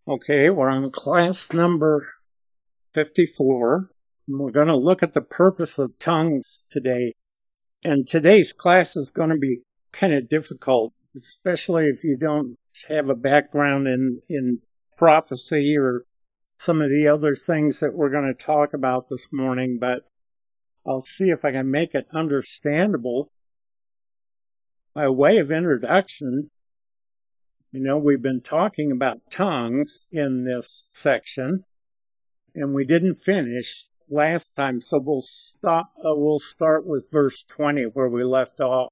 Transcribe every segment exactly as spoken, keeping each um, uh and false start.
Okay, we're on class number fifty-four, and we're going to look at the purpose of tongues today. And today's class is going to be kind of difficult, especially if you don't have a background in, in prophecy or some of the other things that we're going to talk about this morning, but I'll see if I can make it understandable. By way of introduction, you know, we've been talking about tongues in this section, and we didn't finish last time, so we'll stop. Uh, we'll start with verse twenty where we left off.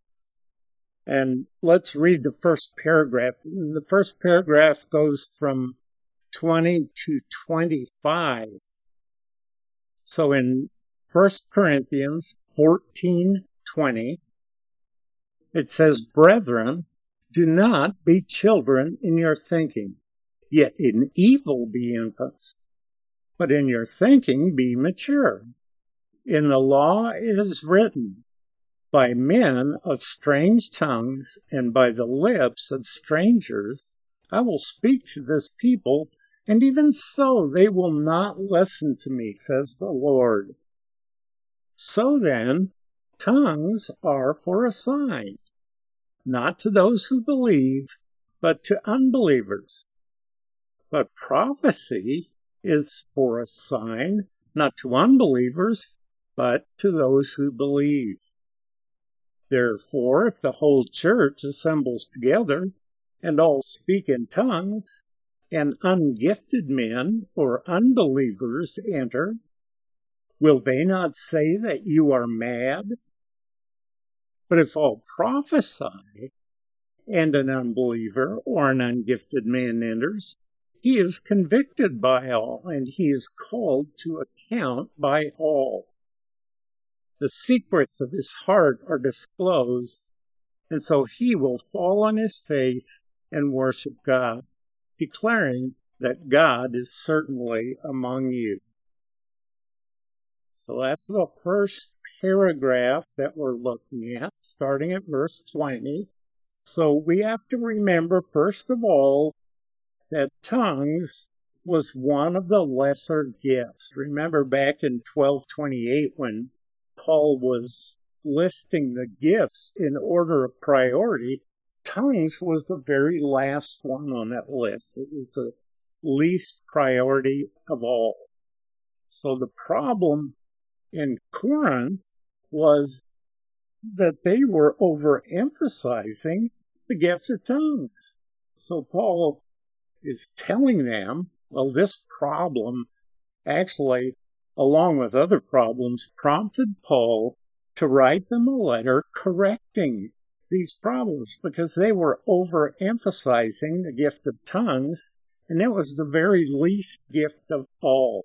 And let's read the first paragraph. The first paragraph goes from twenty to twenty-five. So in First Corinthians fourteen twenty, it says, "Brethren, do not be children in your thinking, yet in evil be infants. But in your thinking be mature. In the law it is written, by men of strange tongues and by the lips of strangers I will speak to this people, and even so they will not listen to me, says the Lord. So then, tongues are for a sign, not to those who believe, but to unbelievers. But prophecy is for a sign, not to unbelievers, but to those who believe. Therefore, if the whole church assembles together, and all speak in tongues, and ungifted men or unbelievers enter, will they not say that you are mad? But if all prophesy, and an unbeliever or an ungifted man enters, he is convicted by all, and he is called to account by all. The secrets of his heart are disclosed, and so he will fall on his face and worship God, declaring that God is certainly among you." So that's the first paragraph that we're looking at, starting at verse twenty. So we have to remember, first of all, that tongues was one of the lesser gifts. Remember back in twelve twenty-eight when Paul was listing the gifts in order of priority, tongues was the very last one on that list. It was the least priority of all. So the problem in Corinth was that they were overemphasizing the gifts of tongues. So Paul is telling them, well, this problem actually, along with other problems, prompted Paul to write them a letter correcting these problems because they were overemphasizing the gift of tongues, and it was the very least gift of all.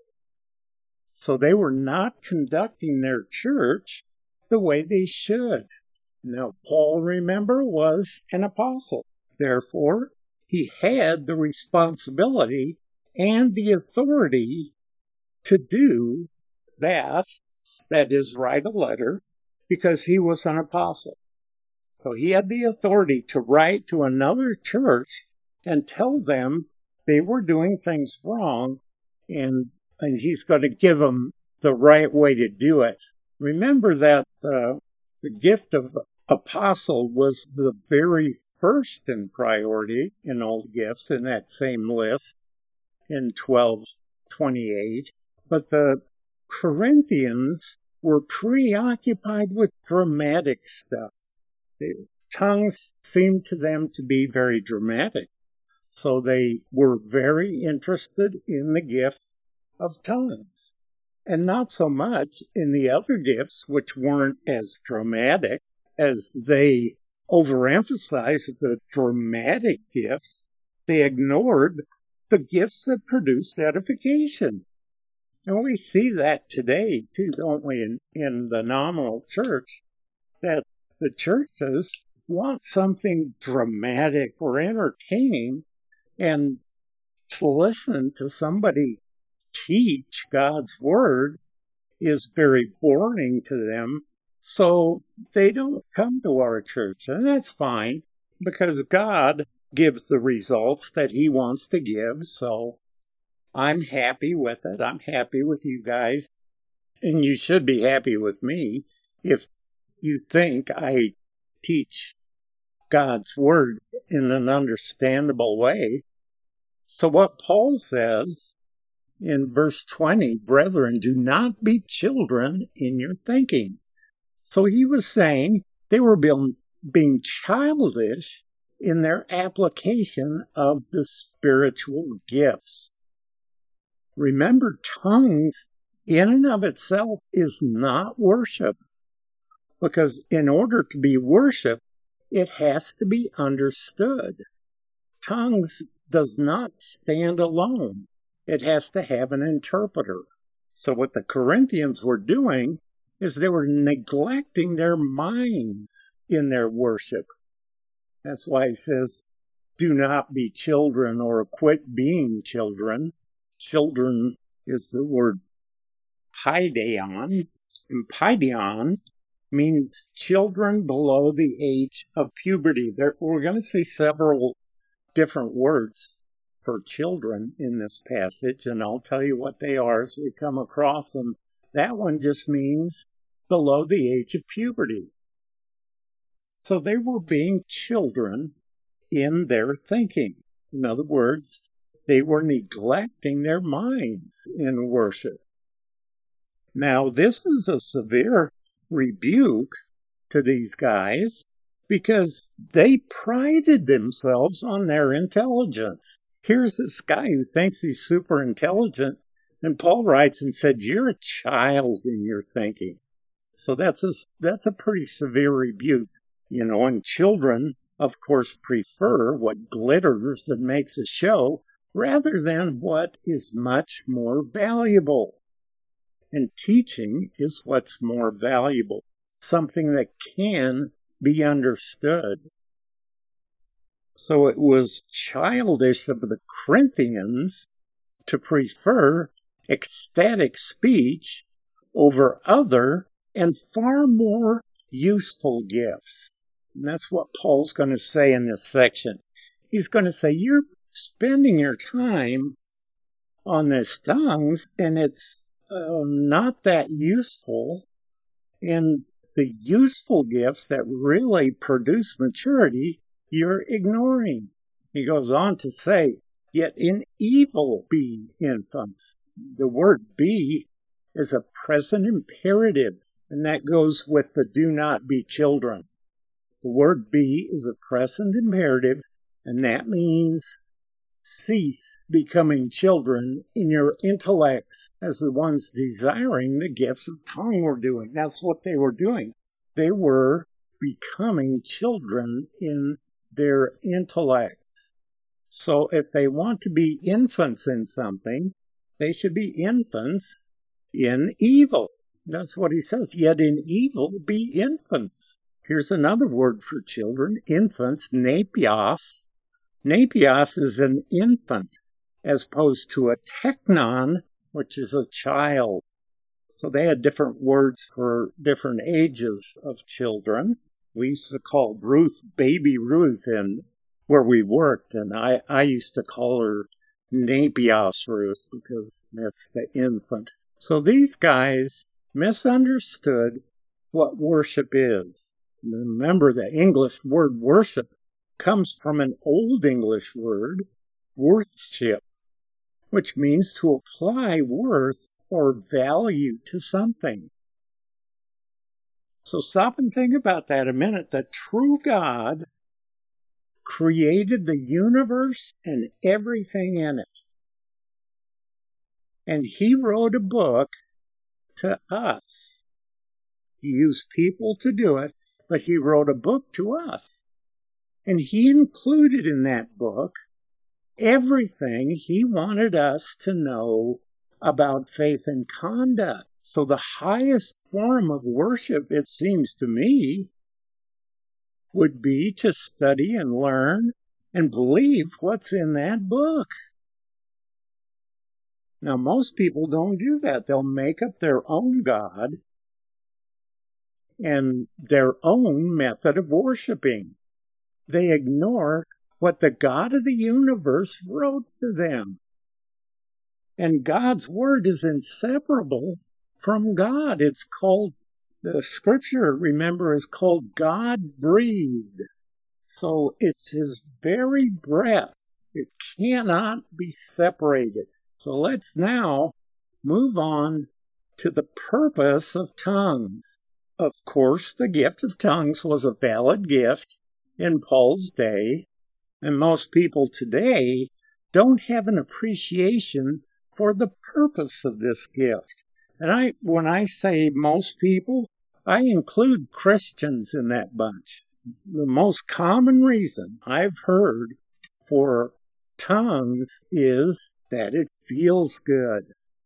So they were not conducting their church the way they should. Now, Paul, remember, was an apostle. Therefore, he had the responsibility and the authority to do that, that is, write a letter, because he was an apostle. So he had the authority to write to another church and tell them they were doing things wrong, and, and he's going to give them the right way to do it. Remember that uh, the gift of apostle was the very first in priority in all the gifts in that same list in twelve twenty-eight. But the Corinthians were preoccupied with dramatic stuff. The tongues seemed to them to be very dramatic. So they were very interested in the gift of tongues, and not so much in the other gifts, which weren't as dramatic. As they overemphasized the dramatic gifts, they ignored the gifts that produced edification. And we see that today, too, don't we, in, in the nominal church, that the churches want something dramatic or entertaining, and to listen to somebody teach God's word is very boring to them. So they don't come to our church, and that's fine, because God gives the results that he wants to give. So I'm happy with it. I'm happy with you guys. And you should be happy with me if you think I teach God's word in an understandable way. So what Paul says in verse twenty, brethren, do not be children in your thinking. So he was saying they were being, being childish in their application of the spiritual gifts. Remember, tongues in and of itself is not worship, because in order to be worship, it has to be understood. Tongues does not stand alone. It has to have an interpreter. So what the Corinthians were doing is they were neglecting their minds in their worship. That's why he says, do not be children or quit being children. Children is the word paideon, and paideon means children below the age of puberty. There, we're going to see several different words for children in this passage, and I'll tell you what they are as we come across them. That one just means below the age of puberty. So they were being children in their thinking. In other words, they were neglecting their minds in worship. Now, this is a severe rebuke to these guys because they prided themselves on their intelligence. Here's this guy who thinks he's super intelligent, and Paul writes and said, you're a child in your thinking. So that's a, that's a pretty severe rebuke. You know, and children, of course, prefer what glitters and makes a show rather than what is much more valuable. And teaching is what's more valuable, something that can be understood. So it was childish of the Corinthians to prefer ecstatic speech over other and far more useful gifts. And that's what Paul's going to say in this section. He's going to say, you're spending your time on this tongues, and it's uh, not that useful. And the useful gifts that really produce maturity, you're ignoring. He goes on to say, yet in evil be infants. The word be is a present imperative, and that goes with the do not be children. The word be is a present imperative, and that means cease becoming children in your intellects as the ones desiring the gifts of tongue were doing. That's what they were doing. They were becoming children in their intellects. So if they want to be infants in something, they should be infants in evil. That's what he says. Yet in evil be infants. Here's another word for children, infants, nepios. Nepios is an infant, as opposed to a teknon, which is a child. So they had different words for different ages of children. We used to call Ruth baby Ruth in where we worked, and I, I used to call her Nepios Ruth because that's the infant. So these guys misunderstood what worship is. Remember, the English word worship comes from an Old English word, worthship, which means to apply worth or value to something. So stop and think about that a minute. The true God created the universe and everything in it. And he wrote a book to us. He used people to do it, but he wrote a book to us. And he included in that book everything he wanted us to know about faith and conduct. So the highest form of worship, it seems to me, would be to study and learn and believe what's in that book. Now, most people don't do that. They'll make up their own God and their own method of worshiping. They ignore what the God of the universe wrote to them. And God's word is inseparable from God. It's called, the scripture, remember, is called God-breathed. So it's his very breath. It cannot be separated. So let's now move on to the purpose of tongues. Of course, the gift of tongues was a valid gift in Paul's day, and most people today don't have an appreciation for the purpose of this gift. And I, when I say most people, I include Christians in that bunch. The most common reason I've heard for tongues is that it feels good.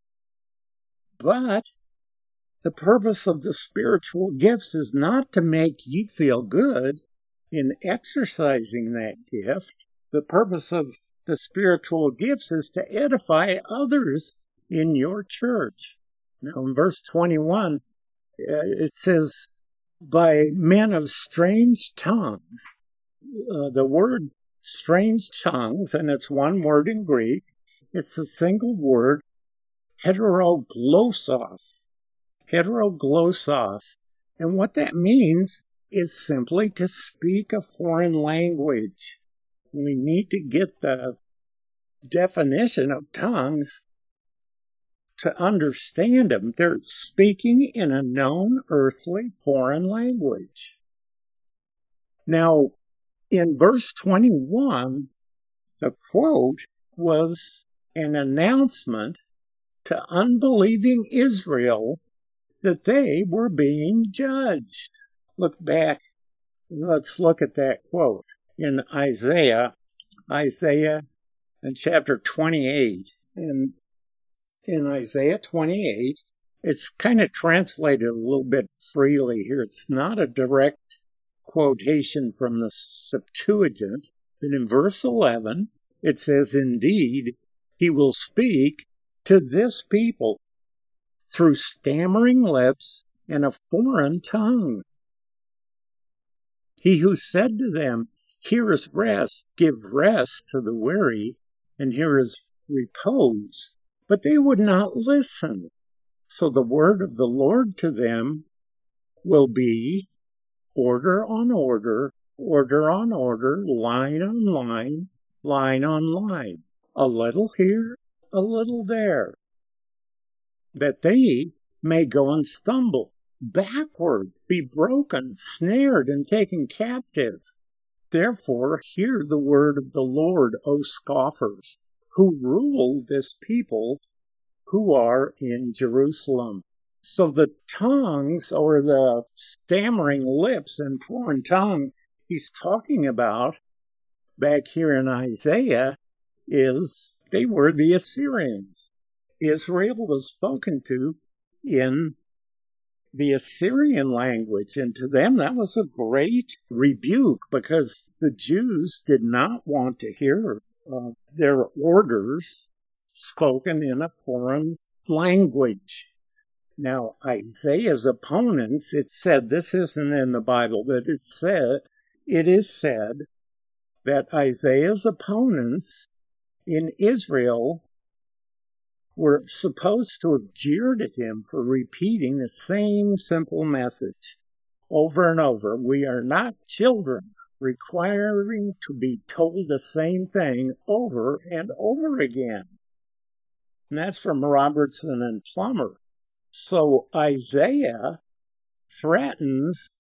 But the purpose of the spiritual gifts is not to make you feel good in exercising that gift. The purpose of the spiritual gifts is to edify others in your church. Now, in verse twenty-one, uh, it says, by men of strange tongues. Uh, the word strange tongues, and it's one word in Greek, it's the single word heteroglossos. Heteroglossos. And what that means is simply to speak a foreign language. We need to get the definition of tongues to understand them. They're speaking in a known earthly foreign language. Now, in verse twenty-one, the quote was an announcement to unbelieving Israel that they were being judged. Look back. Let's look at that quote in Isaiah, Isaiah in chapter twenty-eight. And in Isaiah twenty-eight, it's kind of translated a little bit freely here. It's not a direct quotation from the Septuagint. But in verse eleven, it says, indeed, he will speak to this people through stammering lips and a foreign tongue. He who said to them, here is rest, give rest to the weary, and here is repose. But they would not listen. So the word of the Lord to them will be order on order, order on order, line on line, line on line, a little here, a little there, that they may go and stumble, backward, be broken, snared, and taken captive. Therefore, hear the word of the Lord, O scoffers, who rule this people who are in Jerusalem. So the tongues, or the stammering lips and foreign tongue he's talking about back here in Isaiah is they were the Assyrians. Israel was spoken to in the Assyrian language, and to them that was a great rebuke because the Jews did not want to hear uh, their orders spoken in a foreign language. Now, Isaiah's opponents, it said, this isn't in the Bible, but it said, it is said that Isaiah's opponents in Israel were supposed to have jeered at him for repeating the same simple message over and over. We are not children requiring to be told the same thing over and over again. And that's from Robertson and Plummer. So Isaiah threatens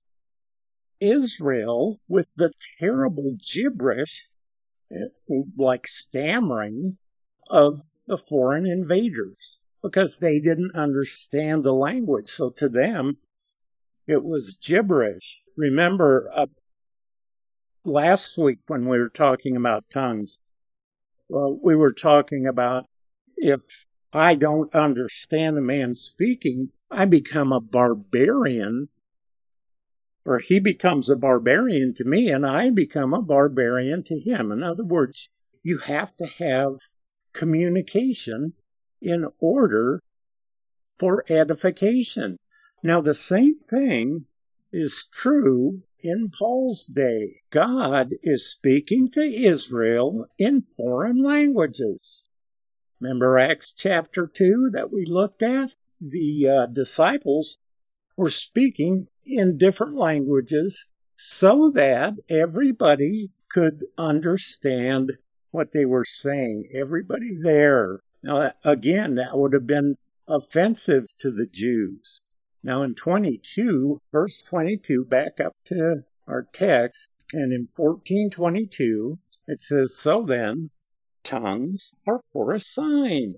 Israel with the terrible gibberish, like stammering, of the foreign invaders because they didn't understand the language. So to them, it was gibberish. Remember uh, last week when we were talking about tongues, well, we were talking about if I don't understand the man speaking, I become a barbarian, or he becomes a barbarian to me, and I become a barbarian to him. In other words, you have to have communication in order for edification. Now, the same thing is true in Paul's day. God is speaking to Israel in foreign languages. Remember Acts chapter two that we looked at? The uh, disciples were speaking in different languages so that everybody could understand what they were saying. Everybody there. Now, again, that would have been offensive to the Jews. Now, in twenty-two, verse twenty-two, back up to our text, and in fourteen twenty-two, it says, "So then, tongues are for a sign,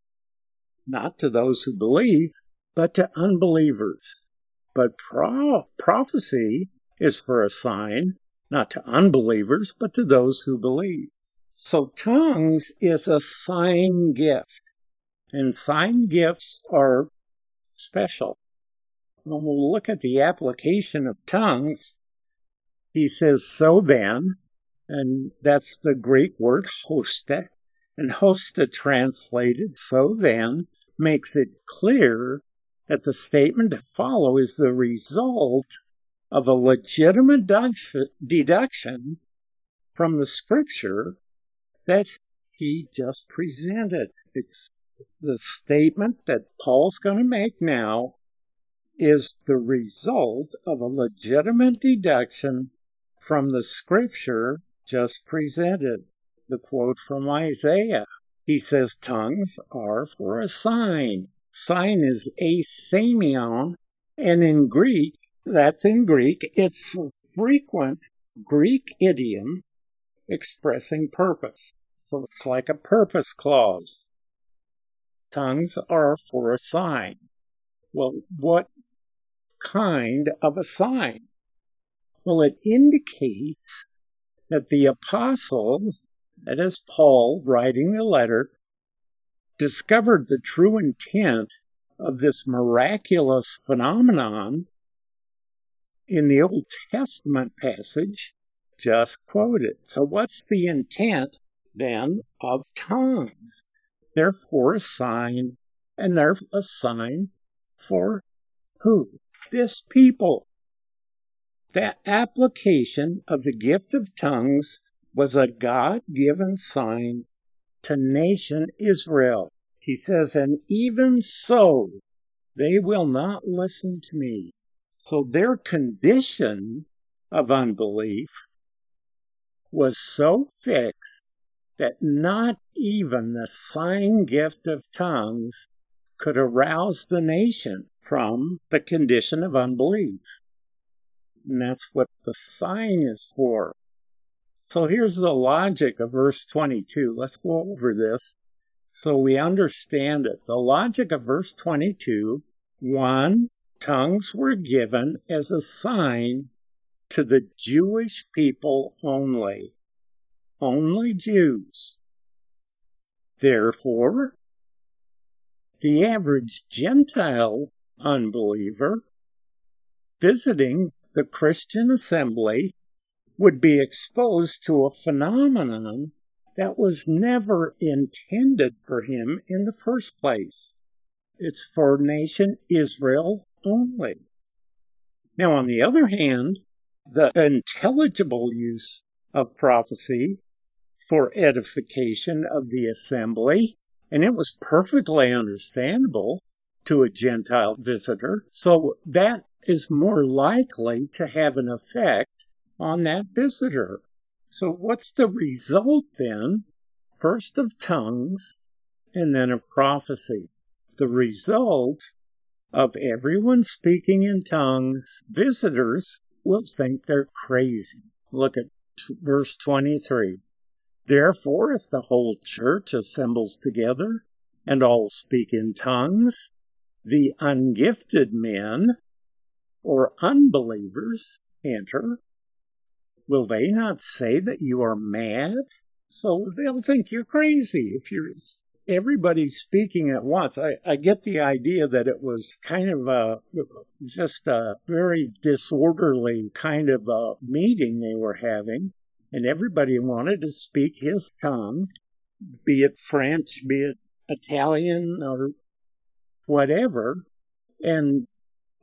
not to those who believe, but to unbelievers. But pro- prophecy is for a sign, not to unbelievers, but to those who believe." So tongues is a sign gift, and sign gifts are special. When we look at the application of tongues, he says, "So then," and that's the Greek word hosta, and hosta translated, "so then," makes it clear that the statement to follow is the result of a legitimate deduction from the scripture that he just presented. It's the statement that Paul's going to make now is the result of a legitimate deduction from the scripture just presented. The quote from Isaiah. He says, "Tongues are for a sign." Sign is asemion, and in Greek, that's in Greek, it's a frequent Greek idiom expressing purpose. So it's like a purpose clause. Tongues are for a sign. Well, what kind of a sign? Well, it indicates that the apostle, that is Paul writing the letter, discovered the true intent of this miraculous phenomenon in the Old Testament passage just quoted. So what's the intent then of tongues? They're for a sign, and they're a sign for who? This people. That application of the gift of tongues was a God-given sign to nation Israel. He says, "And even so, they will not listen to me." So their condition of unbelief was so fixed that not even the sign gift of tongues could arouse the nation from the condition of unbelief. And that's what the sign is for. So here's the logic of verse twenty-two. Let's go over this so we understand it. The logic of verse twenty-two, one, tongues were given as a sign to the Jewish people only. Only Jews. Therefore, the average Gentile unbeliever visiting the Christian assembly would be exposed to a phenomenon that was never intended for him in the first place. It's for nation Israel only. Now, on the other hand, the intelligible use of prophecy for edification of the assembly, and it was perfectly understandable to a Gentile visitor, so that is more likely to have an effect on that visitor. So what's the result then? First of tongues, and then of prophecy. The result of everyone speaking in tongues, visitors will think they're crazy. Look at verse twenty-three. "Therefore, if the whole church assembles together and all speak in tongues, the ungifted men or unbelievers enter, will they not say that you are mad?" So they'll think you're crazy if you're everybody's speaking at once. I, I get the idea that it was kind of a, just a very disorderly kind of a meeting they were having, and everybody wanted to speak his tongue, be it French, be it Italian, or whatever. And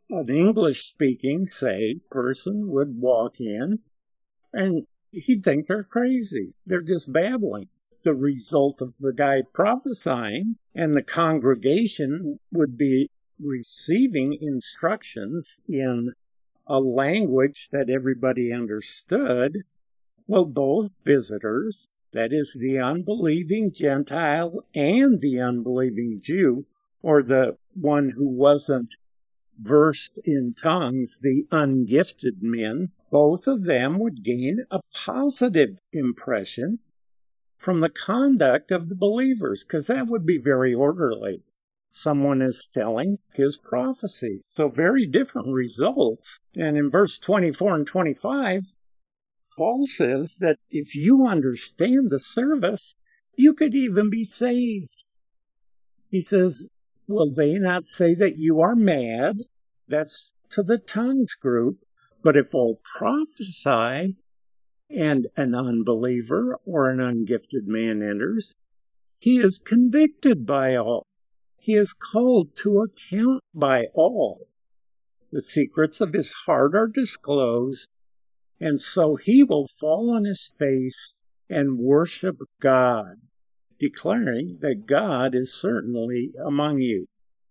an English-speaking, say, person would walk in, and he'd think they're crazy. They're just babbling. The result of the guy prophesying, and the congregation would be receiving instructions in a language that everybody understood. Well, both visitors, that is the unbelieving Gentile and the unbelieving Jew, or the one who wasn't versed in tongues, the ungifted men, both of them would gain a positive impression from the conduct of the believers, because that would be very orderly. Someone is telling his prophecy. So very different results. And in verse twenty-four and twenty-five, Paul says that if you understand the service, you could even be saved. He says, will they not say that you are mad? That's to the tongues group. But if all prophesy, and an unbeliever or an ungifted man enters, he is convicted by all. He is called to account by all. The secrets of his heart are disclosed, and so he will fall on his face and worship God, declaring that God is certainly among you.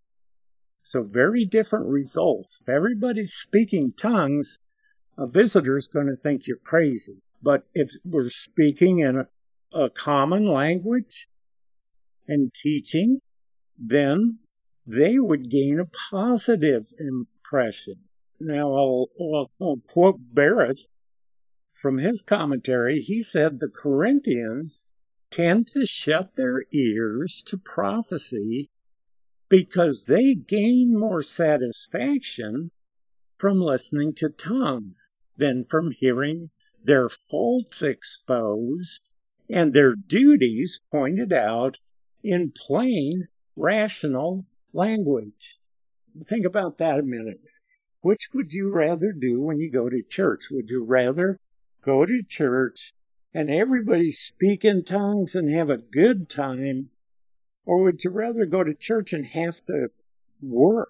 So very different results. If everybody's speaking tongues, a visitor's going to think you're crazy. But if we're speaking in a, a common language and teaching, then they would gain a positive impression. Now, I'll, I'll, I'll quote Barrett from his commentary. He said the Corinthians tend to shut their ears to prophecy because they gain more satisfaction from listening to tongues than from hearing their faults exposed and their duties pointed out in plain, rational language. Think about that a minute. Which would you rather do when you go to church? Would you rather go to church and everybody speak in tongues and have a good time, or would you rather go to church and have to work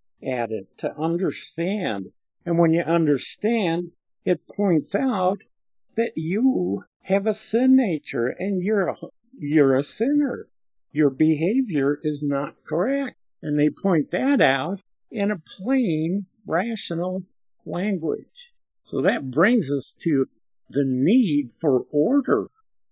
at it to understand? And when you understand, it points out that you have a sin nature and you're a, you're a sinner. Your behavior is not correct. And they point that out in a plain, rational language. So that brings us to the need for order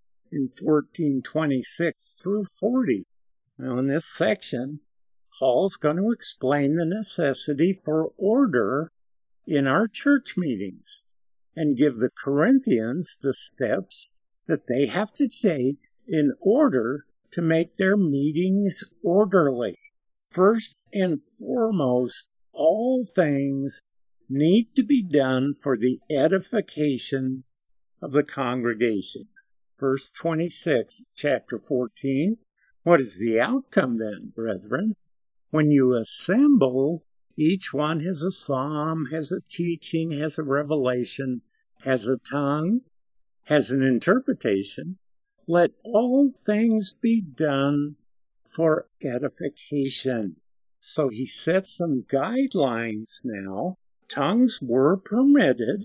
in fourteen twenty-six through forty. Now, in this section, Paul's going to explain the necessity for order in our church meetings and give the Corinthians the steps that they have to take in order to make their meetings orderly. First and foremost, all things need to be done for the edification of the congregation. Verse twenty-six, chapter fourteen. What is the outcome then, brethren? When you assemble, each one has a psalm, has a teaching, has a revelation, has a tongue, has an interpretation. Let all things be done for edification. So he sets some guidelines now. Tongues were permitted,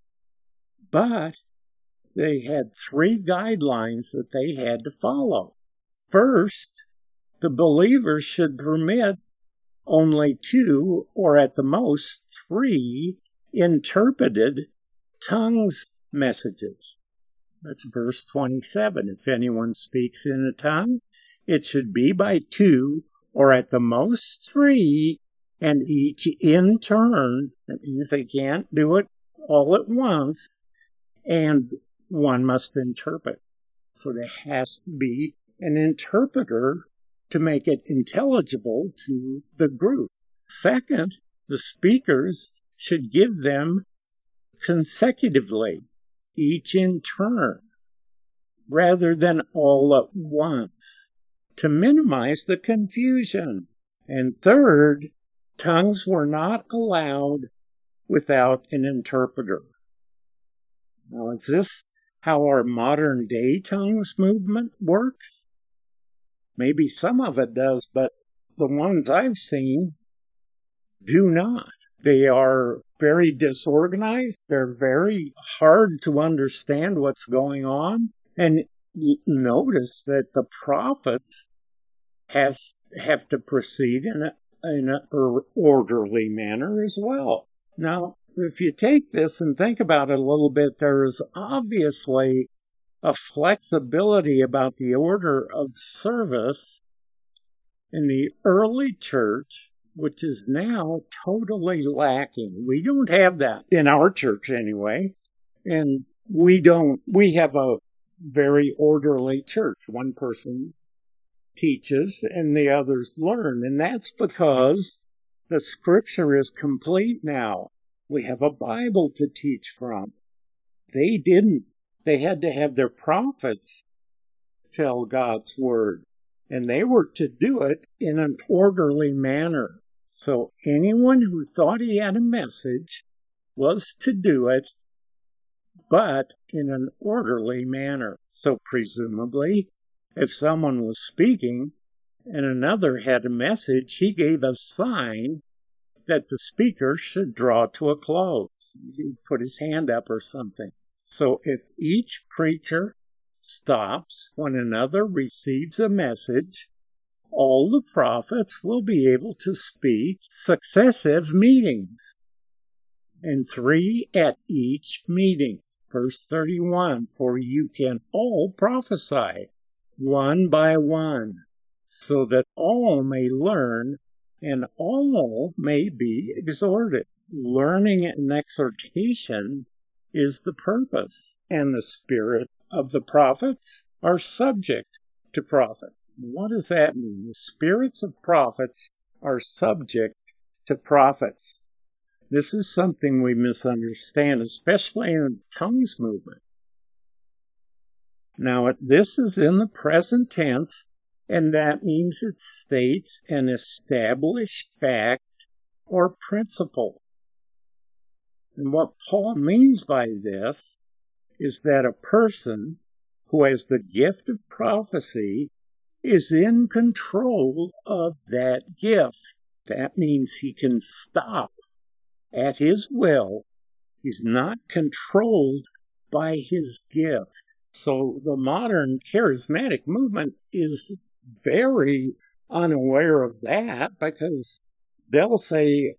but they had three guidelines that they had to follow. First, the believers should permit only two, or at the most three, interpreted tongues messages. That's verse twenty-seven. If anyone speaks in a tongue, it should be by two, or at the most three, and each in turn. That means they can't do it all at once, and one must interpret. So there has to be an interpreter to make it intelligible to the group. Second, the speakers should give them consecutively, each in turn, rather than all at once, to minimize the confusion. And third, tongues were not allowed without an interpreter. Now, is this how our modern day tongues movement works? Maybe some of it does, but the ones I've seen do not. They are very disorganized. They're very hard to understand what's going on. And notice that the prophets has, have to proceed in a, in an orderly manner as well. Now, if you take this and think about it a little bit, there is obviously a flexibility about the order of service in the early church, which is now totally lacking. We don't have that in our church anyway. And we don't, we have a very orderly church. One person teaches and the others learn. And that's because the scripture is complete now. We have a Bible to teach from. They didn't. They had to have their prophets tell God's word. And they were to do it in an orderly manner. So anyone who thought he had a message was to do it, but in an orderly manner. So presumably, if someone was speaking and another had a message, he gave a sign that the speaker should draw to a close. He'd put his hand up or something. So if each preacher stops when another receives a message, all the prophets will be able to speak successive meetings, and three at each meeting. Verse thirty-one, for you can all prophesy, one by one, so that all may learn and all may be exhorted. Learning and exhortation is the purpose, and the spirit of the prophets are subject to prophets. What does that mean? The spirits of prophets are subject to prophets. This is something we misunderstand, especially in the tongues movement. Now, this is in the present tense, and that means it states an established fact or principle. And what Paul means by this is that a person who has the gift of prophecy is in control of that gift. That means he can stop at his will. He's not controlled by his gift. So the modern charismatic movement is very unaware of that, because they'll say,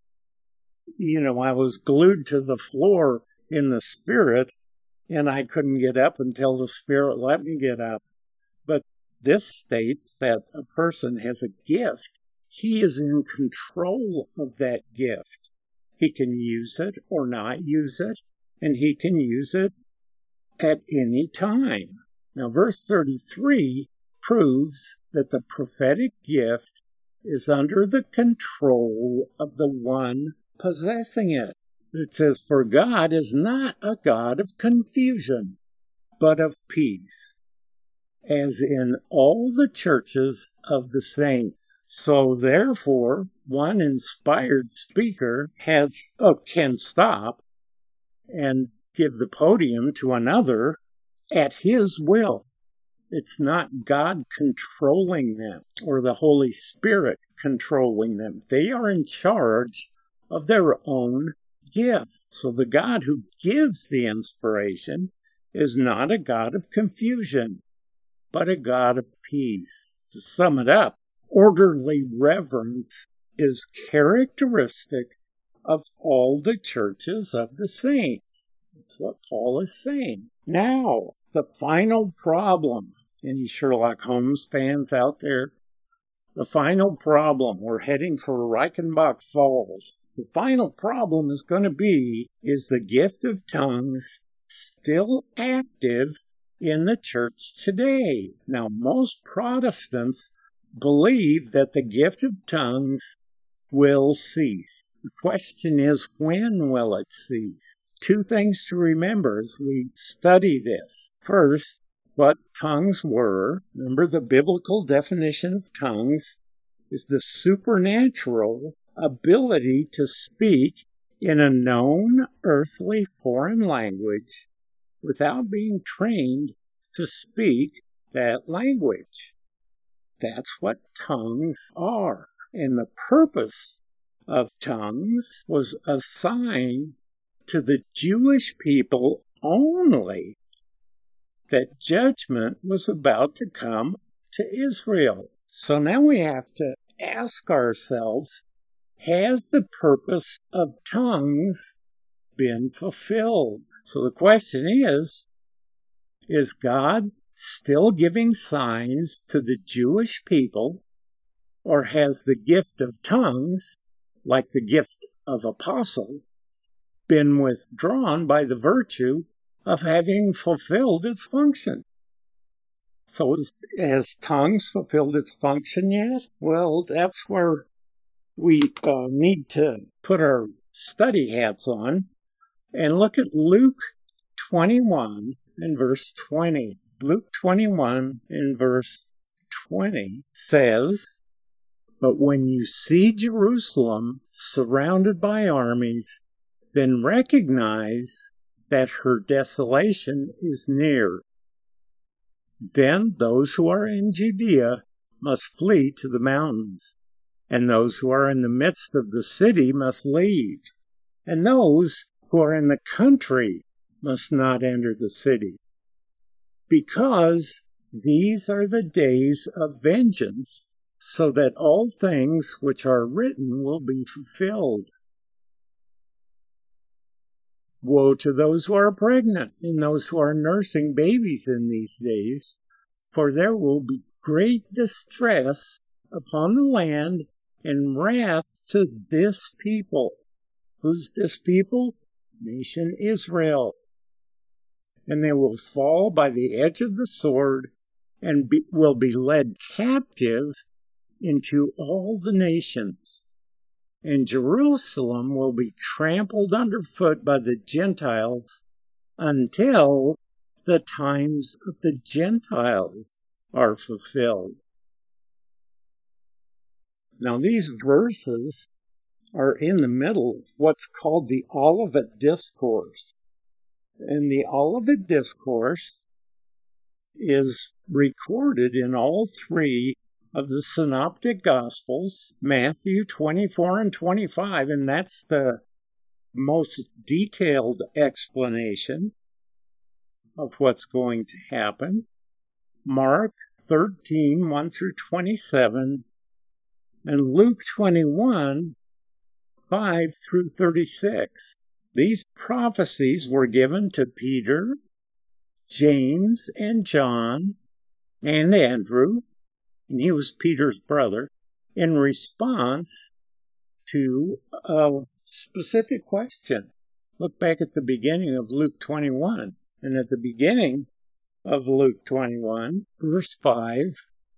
you know, I was glued to the floor in the spirit and I couldn't get up until the spirit let me get up. But this states that a person has a gift. He is in control of that gift. He can use it or not use it, and he can use it at any time. Now, verse thirty-three proves that the prophetic gift is under the control of the one possessing it. It says, for God is not a God of confusion, but of peace, as in all the churches of the saints. So therefore, one inspired speaker has uh, can stop and give the podium to another at his will. It's not God controlling them or the Holy Spirit controlling them. They are in charge of their own gift. So the God who gives the inspiration is not a God of confusion, but a God of peace. To sum it up, orderly reverence is characteristic of all the churches of the saints. That's what Paul is saying. Now, the final problem, any Sherlock Holmes fans out there? The final problem, we're heading for Reichenbach Falls. The final problem is going to be, is the gift of tongues still active in the church today? Now, most Protestants believe that the gift of tongues will cease. The question is, when will it cease? Two things to remember as we study this. First, what tongues were. Remember, the biblical definition of tongues is the supernatural ability to speak in a known earthly foreign language without being trained to speak that language. That's what tongues are. And the purpose of tongues was a sign to the Jewish people only that judgment was about to come to Israel. So now we have to ask ourselves, has the purpose of tongues been fulfilled? So the question is, is God still giving signs to the Jewish people, or has the gift of tongues, like the gift of apostle, been withdrawn by the virtue of having fulfilled its function? So has tongues fulfilled its function yet? Well, that's where we uh, need to put our study hats on and look at Luke twenty-one and verse twenty. Luke twenty-one and verse twenty says, "But when you see Jerusalem surrounded by armies, then recognize that her desolation is near. Then those who are in Judea must flee to the mountains, and those who are in the midst of the city must leave, and those who are in the country must not enter the city, because these are the days of vengeance, so that all things which are written will be fulfilled. Woe to those who are pregnant and those who are nursing babies in these days, for there will be great distress upon the land and wrath to this people." Who's this people? Nation Israel. "And they will fall by the edge of the sword and be, will be led captive into all the nations. And Jerusalem will be trampled underfoot by the Gentiles until the times of the Gentiles are fulfilled." Now, these verses are in the middle of what's called the Olivet Discourse. And the Olivet Discourse is recorded in all three of the Synoptic Gospels, Matthew twenty-four and twenty-five, and that's the most detailed explanation of what's going to happen. Mark thirteen, one through twenty-seven, and Luke twenty-one, five through thirty-six. These prophecies were given to Peter, James, and John, and Andrew, and he was Peter's brother, in response to a specific question. Look back at the beginning of Luke twenty-one, and at the beginning of Luke twenty-one, verse five,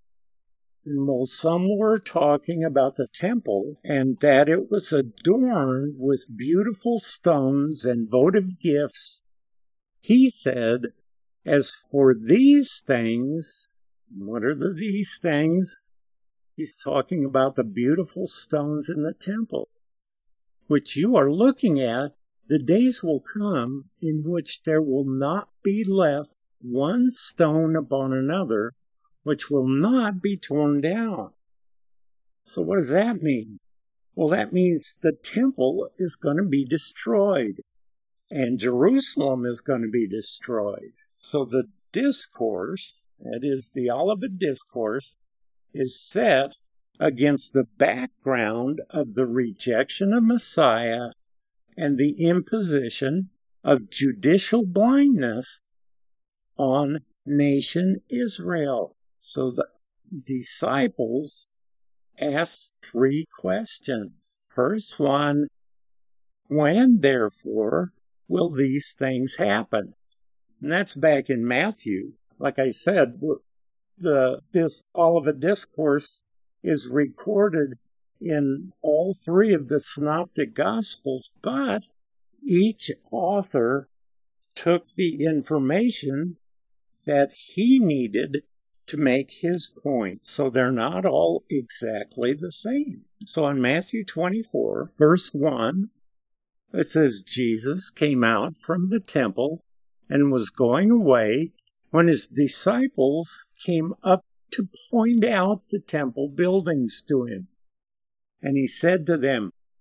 well, some were talking about the temple and that it was adorned with beautiful stones and votive gifts. He said, "As for these things," what are the these things? He's talking about the beautiful stones in the temple, "which you are looking at, the days will come in which there will not be left one stone upon another, which will not be torn down." So what does that mean? Well, that means the temple is going to be destroyed, and Jerusalem is going to be destroyed. So the discourse, that is the Olivet Discourse, is set against the background of the rejection of Messiah and the imposition of judicial blindness on nation Israel. So the disciples asked three questions. First one, when, therefore, will these things happen? And that's back in Matthew. Like I said, the this Olivet Discourse is recorded in all three of the Synoptic Gospels, but each author took the information that he needed to make his point. So they're not all exactly the same. So in Matthew twenty-four, verse one, it says, "Jesus came out from the temple and was going away when his disciples came up to point out the temple buildings to him. And he said to them,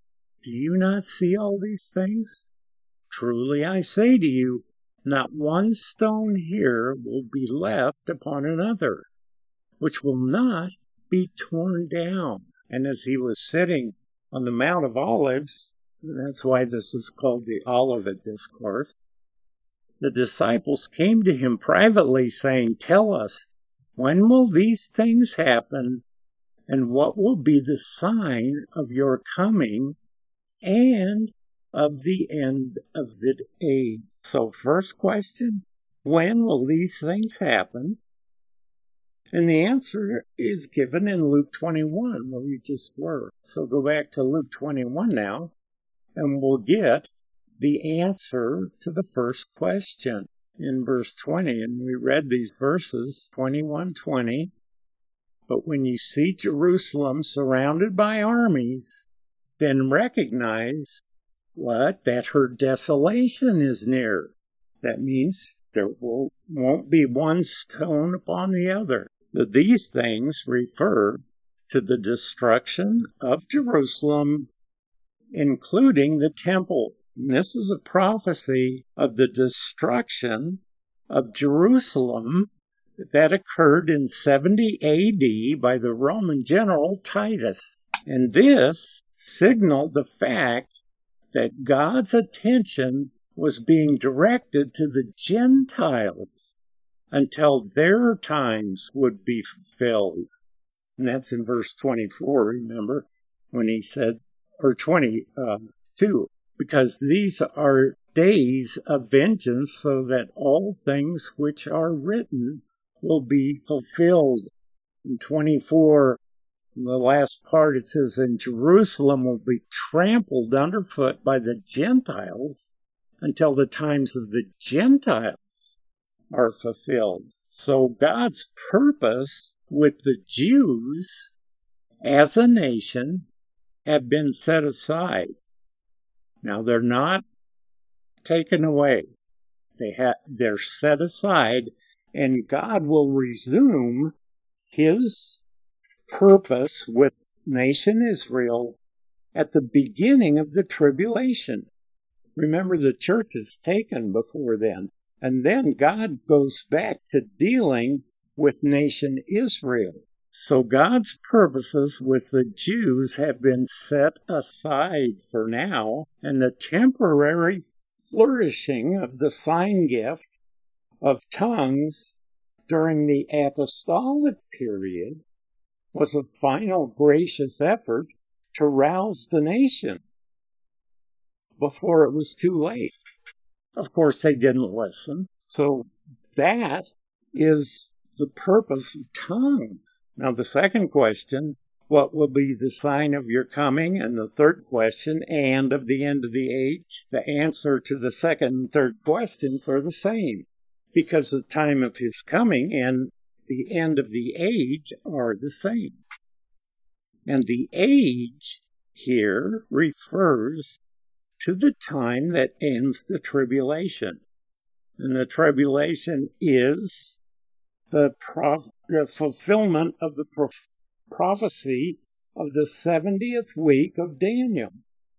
Do you not see all these things? Truly I say to you, not one stone here will be left upon another, which will not be torn down. And as he was sitting on the Mount of Olives, that's why this is called the Olivet Discourse, the disciples came to him privately, saying, Tell us, when will these things happen, and what will be the sign of your coming and of the end of the age? So first question, when will these things happen? And the answer is given in Luke twenty-one, where we just were. So go back to Luke twenty-one now, and we'll get the answer to the first question in verse twenty. And we read these verses, twenty-one, twenty. But when you see Jerusalem surrounded by armies, then recognize what? That her desolation is near. That means there will, won't be one stone upon the other. These things refer to the destruction of Jerusalem, including the temple. And this is a prophecy of the destruction of Jerusalem that occurred in seventy A D by the Roman general Titus. And this signaled the fact that God's attention was being directed to the Gentiles until their times would be fulfilled. And that's in verse twenty-four, remember, when he said, or twenty-two, because these are days of vengeance, so that all things which are written will be fulfilled. In twenty-four, in the last part, it says, and Jerusalem will be trampled underfoot by the Gentiles until the times of the Gentiles are fulfilled. So God's purpose with the Jews as a nation have been set aside. Now they're not taken away. They ha- they're set aside, and God will resume his purpose with nation Israel at the beginning of the tribulation. Remember, the church is taken before then. And then God goes back to dealing with nation Israel. So God's purposes with the Jews have been set aside for now, and the temporary flourishing of the sign gift of tongues during the apostolic period was a final gracious effort to rouse the nation before it was too late. Of course, they didn't listen. So that is the purpose of tongues. Now, the second question, what will be the sign of your coming? And the third question, and of the end of the age? The answer to the second and third questions are the same, because the time of his coming and the end of the age are the same. And the age here refers to the time that ends the tribulation. And the tribulation is the, prof- the fulfillment of the prof- prophecy of the seventieth week of Daniel.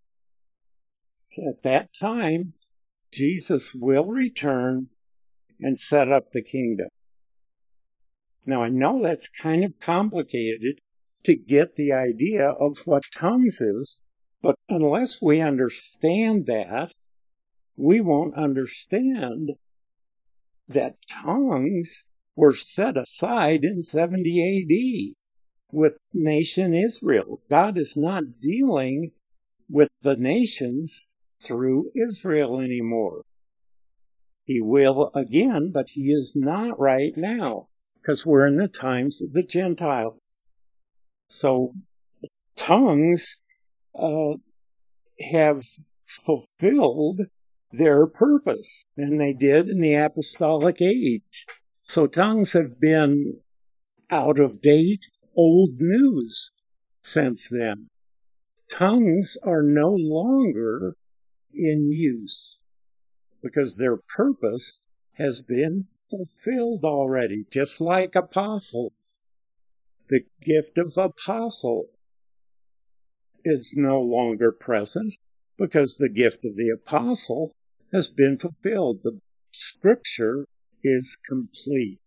At that time, Jesus will return and set up the kingdom. Now, I know that's kind of complicated to get the idea of what tongues is, but unless we understand that, we won't understand that tongues were set aside in seventy A D with nation Israel. God is not dealing with the nations through Israel anymore. He will again, but he is not right now, because we're in the times of the Gentiles. So tongues uh, have fulfilled their purpose, and they did in the apostolic age. So tongues have been out of date, old news since then. Tongues are no longer in use because their purpose has been fulfilled already, just like apostles. The gift of apostle is no longer present because the gift of the apostle has been fulfilled. The scripture is complete.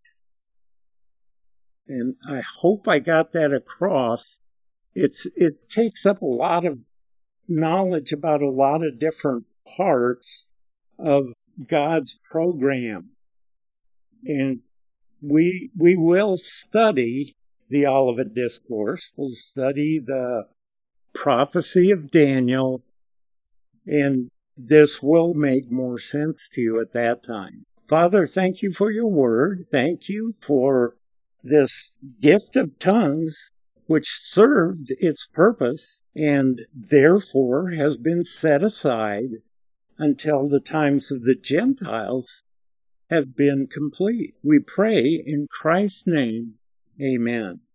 And I hope I got that across. It's it takes up a lot of knowledge about a lot of different parts of God's program. And we we will study the Olivet Discourse. We'll study the prophecy of Daniel, and this will make more sense to you at that time. Father, thank you for your word. Thank you for this gift of tongues, which served its purpose and therefore has been set aside until the times of the Gentiles have been complete. We pray in Christ's name, amen.